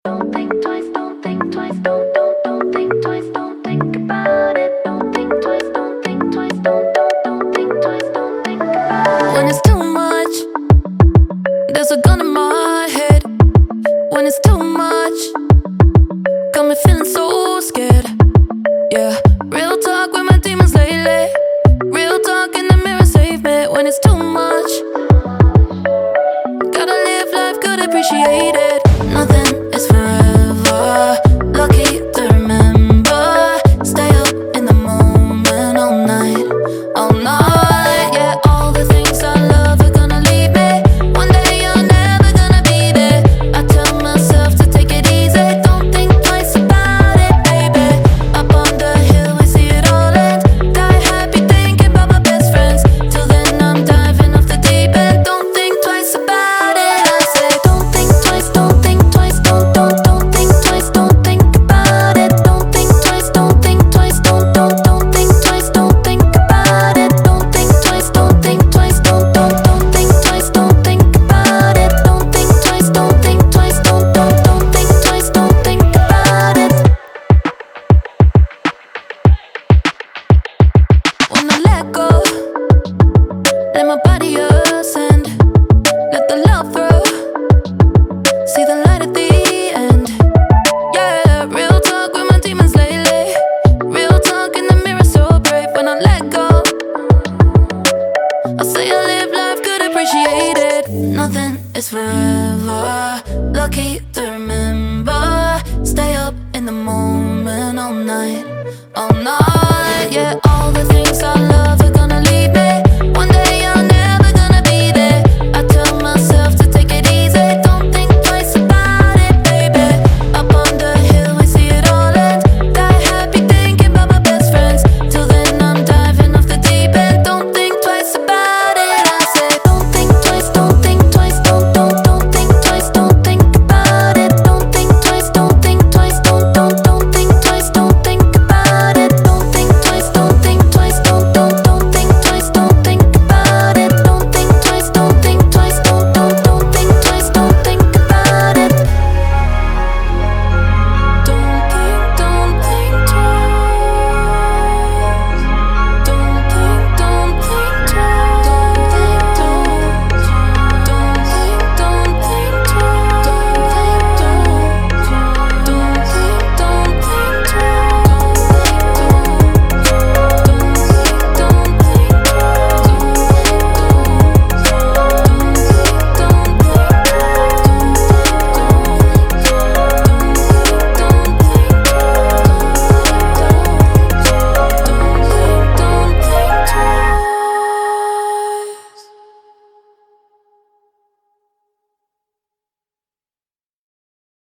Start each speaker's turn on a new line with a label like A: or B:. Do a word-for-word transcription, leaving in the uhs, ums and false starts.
A: don't think twice, don't think twice, don't, don't, don't think twice, don't think about it. Don't think twice, don't think twice, don't, don't, don't think twice, don't think about it.
B: When it's too much, there's a gun in my head. When it's too much, got me feeling so scared. Yeah, real